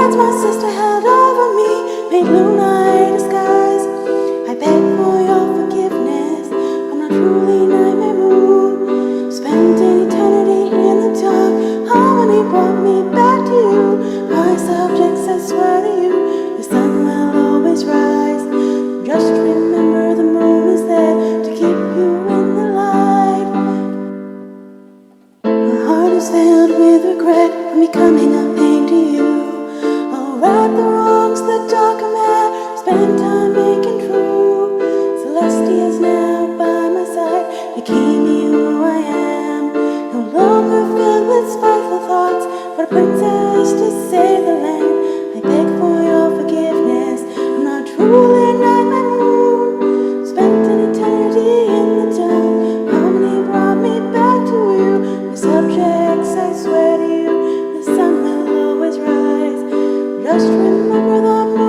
hands my sister held over me made moonlight skies. I beg for your forgiveness. I'm not truly nightmare moon. Spent an eternity in the dark. Harmony brought me back to you. My subjects, I swear to you, the sun will always rise. Just remember the moon is there to keep you in the light. My heart is filled with regret for becoming a pain to you. I'll right the wrongs that darken there, spend time making true. Celestia is now by my side, making me who I am. No longer filled with spiteful thoughts, but a princess to save the land. I beg for your forgiveness. I'm not truly nightmare moon. Spent an eternity in the dark. Harmony brought me back to you. My subjects, I swear to you, the sun will always rise. Just remember the moon.